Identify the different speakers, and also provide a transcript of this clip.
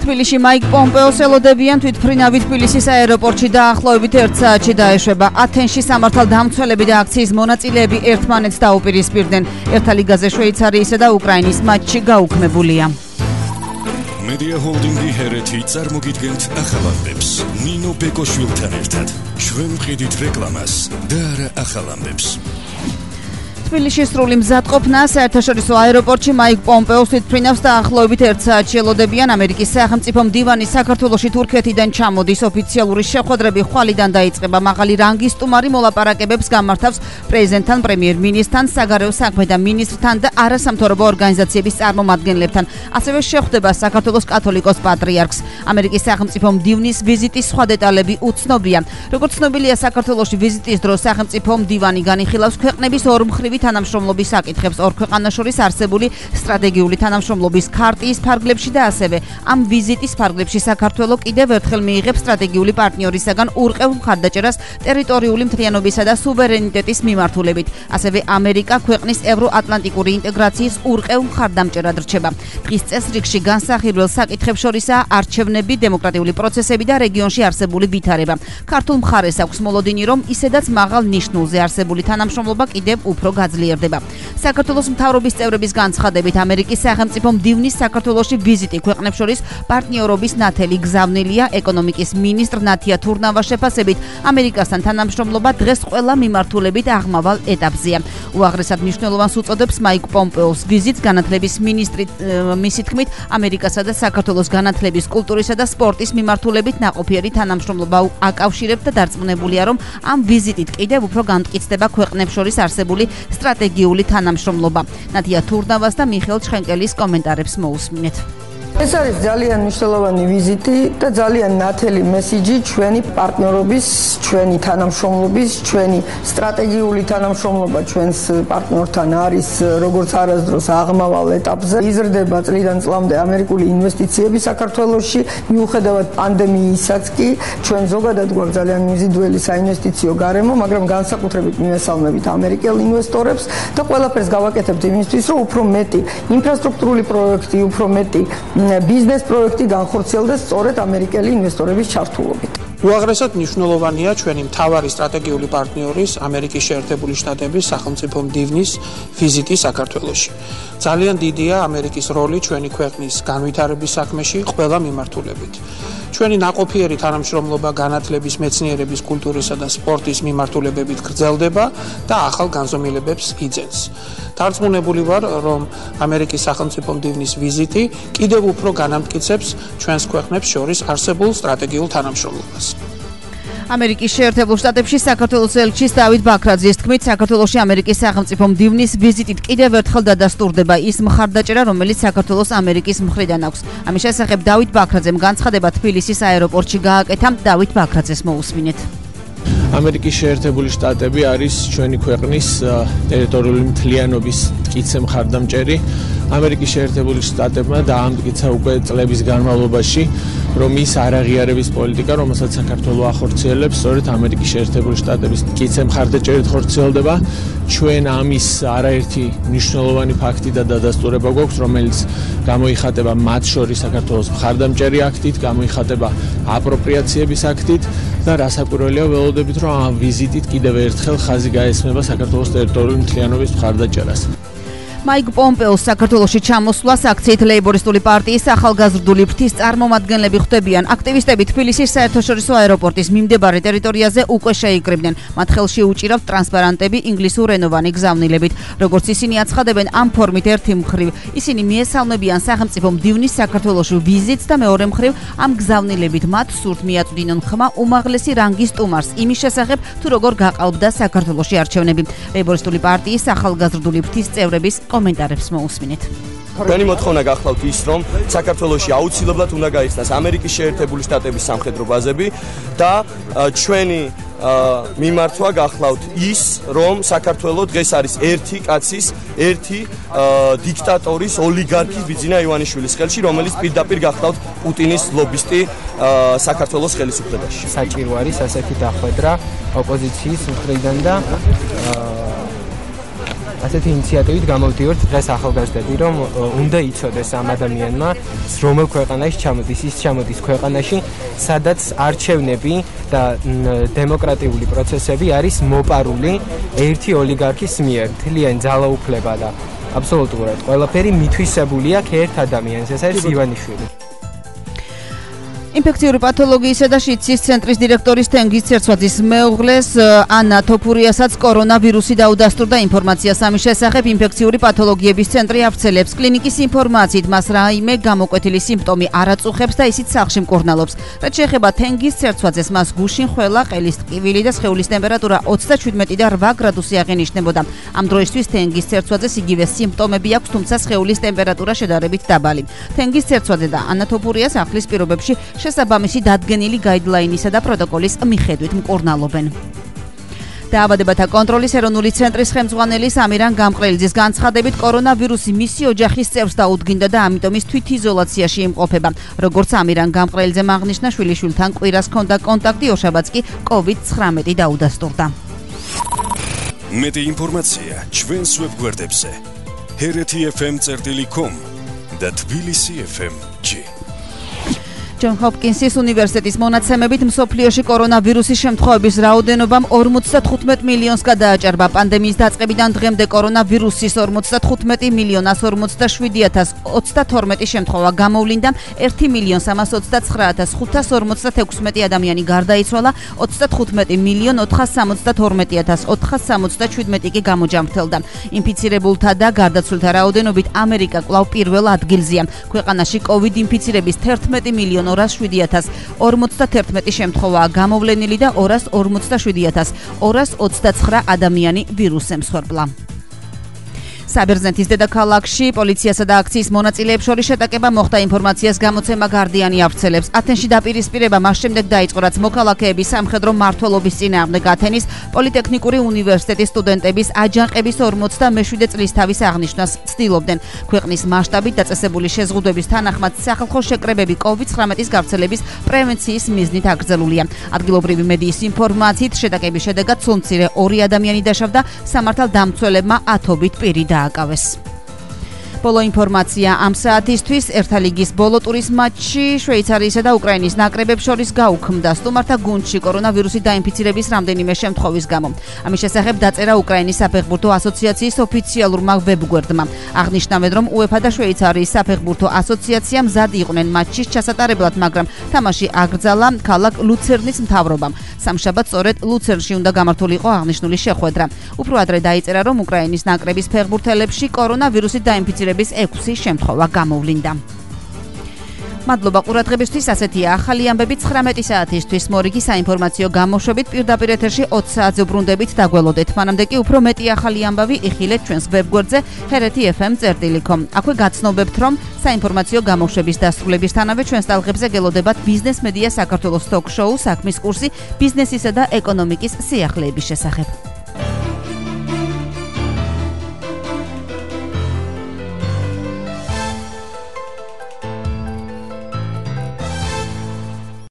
Speaker 1: თბილისში მაიკ პომპეოს ელოდებიან თვითმფრინავი თბილისის აეროპორტში დაახლოებით 1 საათში დაეშვება. ათენში სამართალდამცველები და აქციის მონაწილეები ერთმანეთს დაუპირისპირდნენ. ერთა ლიგაზე შვეიცარიისა და უკრაინის მატჩი გაუქმებულია.
Speaker 2: Media Holding-ი ჰერეთი წარმოგიდგენთ ახალამბებს. ნინო ბეკოშვილთან ერთად. ჩვენ ვყიდით რეკლამას და არა ახალამბებს. თბილისში სრული მზადყოფნა საერთაშორისო აეროპორტში მაიკ პომპეოს თვითმფრინავს დაახლოებით 1 საათში ელოდებიან. ამერიკის სახელმწიფო მდივანი საქართველოში თურქეთიდან ჩამოდის. ოფიციალური შეხვედრები ხვალიდან დაიწყება. მაღალი რანგის სტუმარი მოლაპარაკებებს გამართავს პრეზიდენტთან, პრემიერ-მინისტრთან, საგარეო საქმეთა მინისტრთან და არასამთავრობო ორგანიზაციების წარმომადგენლებთან. ასევე შეხვდება საქართველოს კათოლიკოს პატრიარქს. ამერიკის სახელმწიფო მდივნის ვიზიტის სხვა დეტალები უცნობია. როგორც ცნობილია, საქართველოში ვიზიტის დროს სახელმწიფო მდივანი განიხილავს ქვეყნების ორმხრივი თანამშრომლობის საკითხებს ორ ქვეყანას შორის არსებული სტრატეგიული თანამშრომლობის ქარტიის ფარგლებში და ასევე ამ ვიზიტის ფარგლებში საქართველო კიდევ ერთხელ მიიღებს სტრატეგიული პარტნიორისაგან ურყევ მხარდაჭერას ტერიტორიული მთლიანობისა და სუვერენიტეტის მიმართულებით. ასევე ამერიკა ქვეყნის ევროატლანტიკური ინტეგრაციის ურყევ მხარდამჭერად რჩება. დღის წესრიგში განსახილველ საკითხებს შორისაა არჩევნები, დემოკრატიული პროცესები და რეგიონში არსებული ვითარება. ქართულ მხარეს აქვს მოლოდინი, რომ ისედაც მაღალ ნიშნულზე არსებული თანამშრომლობა კიდევ უფრო გაძლიერდება. საქართველოს მთავრობის წევრების განცხადებით, ამერიკის სახელმწიფო მდივნის საქართველოში ვიზიტი ქვეყნებს შორის პარტნიორობის ნათელი გზავნილია. ეკონომიკის მინისტრ ნათია თურნავას შეფასებით, ამერიკასთან თანამშრომლობა დღეს ყველა მიმართულებით აღმავალ ეტაპზეა. უაღრესად მნიშვნელოვანს უწოდებს მაიკ პომპეოს ვიზიტს განათლების მინისტრი მისი თქმით, ამერიკასა და საქართველოს განათლების, კულტურისა და სპორტის მიმართულებით ნაყოფიერი თანამშრომლობა აკავშირებთ და დარწმუნებულია, რომ ამ ვიზიტით კიდევ უფრო განმტკიცდება ქვეყნებს შორის არსებული სტრატეგიული თანამშრომლობა. ნათია თურნავას და მიხეილ ჩხენკელის კომენტარებს მოусმინეთ.
Speaker 3: ეს არის ძალიან მნიშვნელოვანი ვიზიტი და ძალიან ნათელი მესიჯი ჩვენი პარტნიორობის, ჩვენი თანამშრომლობის, ჩვენი სტრატეგიული თანამშრომლობა ჩვენს პარტნიორთან არის როგორც არასდროს აღმავალ ეტაპზე. იზრდება წლიდან წლამდე ამერიკული ინვესტიციები საქართველოში, მიუხედავად პანდემიისაც კი ჩვენ ზოგადად გვაქვს ძალიან მიზიდველი საინვესტიციო გარემო, მაგრამ განსაკუთრებით მივესალმებით ამერიკელ ინვესტორებს და ყველაფერს გავაკეთებთ იმისთვის, რომ უფრო მეტი ინფრასტრუქტურული პროექტი, უფრო მეტი ბიზნეს პროექტი განხორციელდეს სწორედ ამერიკელი ინვესტორების ჩართულობით.
Speaker 4: უაღრესად მნიშვნელოვანია ჩვენი მთავარი სტრატეგიული პარტნიორის ამერიკის შეერთებული შტატების სახელმწიფო მდივნის ვიზიტი საქართველოში. ძალიან დიდია ამერიკის როლი ჩვენი ქვეყნის განვითარების საქმეში ყველა მიმართულებით. ჩვენი ნაყოფიერი თანამშრომლობა განათლების, მეცნიერების, კულტურისა და სპორტის მიმართულებებით გრძელდება და ახალ განზომილებებს იძენს. დარწმუნებული ვარ, რომ ამერიკის სახელმწიფო მდივნის ვიზიტი კიდევ უფრო განამტკიცებს ჩვენს ქვეყნებს შორის არსებულ სტრატეგიულ თანამშრომლობას.
Speaker 1: ამერიკის შეერთებულ შტატებში საქართველოს ელჩის დავით ბაქრაძის თქმით, საქართველოში ამერიკის სახელმწიფო მდივნის ვიზიტით კიდევ ერთხელ დადასტურდება ის მხარდაჭერა, რომელიც საქართველოს ამერიკის მხრიდან აქვს. ამის შესახებ დავით ბაქრაძემ განცხადება თბილისის აეროპორტში გააკეთა. დავით ბაქრაძეს მოусმინეთ.
Speaker 5: ამერიკის შეერთებული შტატები არის ჩვენი ქვეყნის ტერიტორიული მთლიანობის მტკიცე მხარდამჭერი. ამერიკის შეერთებული შტატებმა დაამტკიცა უკვე წლების განმავლობაში, რომ ის არაღიარების პოლიტიკა, რომელსაც საქართველო ახორციელებს, სწორედ ამერიკის შეერთებული შტატების მტკიცე მხარდაჭერით ხორციელდება. ჩვენ ამის არაერთი მნიშვნელოვანი ფაქტი და დადასტურება გვაქვს, რომელიც გამოიხატება მათ შორის საქართველოს მხარდამჭერი აქტით, გამოიხატება აპროპრიაციების აქტით და რასაკვირველია ველოდებით, რომ ამ ვიზიტით კიდევ ერთხელ ხაზი გაესმება საქართველოს ტერიტორიული მთლიანობის მხარდაჭერას.
Speaker 1: მაიკ პომპეოს საქართველოში ჩამოსვლას აქციით ლეიბორისტული პარტიის ახალგაზრდული ფრთის წარმომადგენლები ხვდებიან. აქტივისტები თბილისის საერთაშორისო აეროპორტის მიმდებარე ტერიტორიაზე უკვე შეიკრიბნენ. მათ ხელში უჭირავთ ტრანსპარანტები ინგლისურენოვანი გზავნილებით. როგორც ისინი აცხადებენ, ამ ფორმით ერთი მხრივ ისინი მიესალმებიან სახელმწიფო მდივნის საქართველოში ვიზიტს და მეორე მხრივ ამ გზავნილებით მათ სურთ მიაწვდინონ ხმა უმაღლესი რანგის სტუმარს იმის შესახებ, თუ როგორ გაყალბდა საქართველოში არჩევნები. ლეიბორისტული პარტიის ახალგაზრდული ფრთის წევრების კომენტარებს მოусმინეთ.
Speaker 6: Ჩვენი მოთხოვნა გახლავთ ის, რომ საქართველოში აუცილებლად უნდა გაიხსნას ამერიკის შეერთებული შტატების სამხედრო ბაზები და ჩვენი მიმართვა გახლავთ ის, რომ საქართველო დღეს არის ერთი კაცის, ერთი დიქტატორის, ოლიგარქის ბიძინა ივანიშვილის ხელში, რომელიც პირდაპირ გახლავთ პუტინის ლობისტი საქართველოს ხელისუფლებაში.
Speaker 7: საჭირო არის ასეთი დახვედრა ოპოზიციის მხრიდან და ასეთი ინიციატივით გამოვდივართ დღეს ახალგაზრდები, რომ უნდა იცოდეს ამ ადამიანმა, რომელ ქვეყანაში ჩამოდის, ის ჩამოდის ქვეყანაში, სადაც არჩევნები და დემოკრატიული პროცესები არის მოპარული ერთი ოლიგარქის მიერ, მთლიანი ძალაუფლება და აბსოლუტურად ყველაფერი მითვისებული აქვს ერთ ადამიანს, ეს არის ივანიშვილი.
Speaker 1: ინფექციური პათოლოგიისა და შიდსის ცენტრის დირექტორის თენგიზ ცერცვაძის მეუღლეს ანა თოფურიასაც კორონავირუსი დაუდასტურდა. ინფორმაციას ამის შესახებ ინფექციური პათოლოგიების ცენტრი ავრცელებს. კლინიკის ინფორმაციით მას რაიმე გამოკვეთილი სიმპტომი არ აწუხებს და ისიც სახლში მკურნალობს. რაც შეეხება თენგიზ ცერცვაძეს, მას გუშინ ხველა, ყელის ტკივილი და სხეულის ტემპერატურა 27 და 8 გრადუსი აღინიშნებოდა. ამ დროისთვის თენგიზ ცერცვაძეს იგივე სიმპტომები აქვს, თუმცა სხეულის ტემპერატურა შედარებით დაბალი. თენგიზ ცერცვაძე და ანა თოფურიას ახლის პირობებში შესაბამისი დადგენილი გაიდლაინისა და პროტოკოლის მიხედვით მკურნალობენ. დაავადებათა კონტროლის ეროვნული ცენტრის ხელმძღვანელი სამირან გამყრელიძის განცხადებით, კორონავირუსი მისი ოჯახის წევრს დაუდგინდა და ამიტომ ის თვითიზოლაციაში იმყოფება. როგორც სამირან გამყრელიძემ აღნიშნა, შვილიშვილთან კვირას ჰქონდა კონტაქტი, ორშაბათს კი COVID-19 დაუდასტურდა.
Speaker 2: მეტი ინფორმაცია ჩვენს ვებგვერდებზე hereti.fm.com და tbilisi.fm.g.
Speaker 1: ჯონ ჰოპკინსის უნივერსიტეტის მონაცემებით მსოფლიოში კორონავირუსის შემთხვევების რაოდენობამ 55 მილიონს გადააჭარბა. პანდემიის დაწყებიდან დღემდე კორონავირუსის 55,047,522 შემთხვევა გამოვლინდა. 1,329,556 ადამიანი გარდაიცვალა, 35,462,467 კი გამოჯამრთელდა. ინფიცირებულთა და გარდაცვლილთა რაოდენობით ამერიკა კვლავ პირველ ადგილზეა. ქვეყანაში COVID ინფიცირების 11,007,051 შემთხვევაა გამოვლენილი და 247,229 ადამიანი ვირუსზე მსხვერპლა. საბერძნეთის დედაქალაქში პოლიციასა და აქციის მონაწილეებს შორის შეტაკება მოხდა. ინფორმაციას გამოცემა Guardian-ი ავრცელებს. ათენში დაპირისპირება მას შემდეგ დაიწყო, რაც მოქალაქეების სამხედრო მმართველობის წინააღმდეგ ათენის პოლიტექნიკური უნივერსიტეტის სტუდენტების აჯანყების 47 წლისთავის აღნიშვნას ცდილობდნენ. ქვეყნის მასშტაბით დაწესებული შეზღუდვების თანახმად სახალხო შეკრებები COVID-19-ის გავრცელების პრევენციის მიზნით აკრძალულია. ადგილობრივი მედიის ინფორმაციით შეტაკების შედეგად სულმცირე 2 ადამიანი დაშავდა, სამართალდამცველებმა ათობით პირი დააკავეს. ბოლო ინფორმაცია ამ საათისთვის. ერთა ლიგის ბოლო ტურის მატჩი შვეიცარიისა და უკრაინის ნაკრებებს შორის გაუქმდა სტუმართა გუნდში კორონავირუსით დაინფიცირების რამდენიმე შემთხვევის გამო. ამის შესახებ დაწერა უკრაინის საფეხბურთო ასოციაციის ოფიციალურმა ვებგვერდმა. აღნიშნავენ, რომ UEFA და შვეიცარიის საფეხბურთო ასოციაცია მზად იყვნენ მატჩის ჩასატარებლად, მაგრამ თამაში აკრძალა ქალაქ ლუცერნის მთავრობამ. სამშაბათს სწორედ ლუცერნში უნდა გამართულიყო აღნიშნული შეხვედრა. უფრო ადრე დაიწერა, რომ უკრაინის ნაკრების ფეხბურთელებში კორონავირუსით დაინფიცირების 6 შემთხვევა გამოვლინდა. მადლობა ყურადღებისთვის. ასეთია ახალი ამბები 19 საათისთვის. მორიგი საინფორმაციო გამოშვებით პირდაპირ ეთერში 20 საათზე უბრუნდებით დაგველოდეთ. მანამდე კი უფრო მეტი ახალი ამბავი იხილეთ ჩვენს ვებგვერდზე hereti.fm.com. აქვე გაცნობებთ, რომ საინფორმაციო გამოშვების დასრულებისთანავე ჩვენს ტალღებზე გელოდებათ ბიზნეს მედია საქართველოს ტოკ-შოუ, საქმის კურსი, ბიზნესისა და ეკონომიკის სიახლეების შესახებ.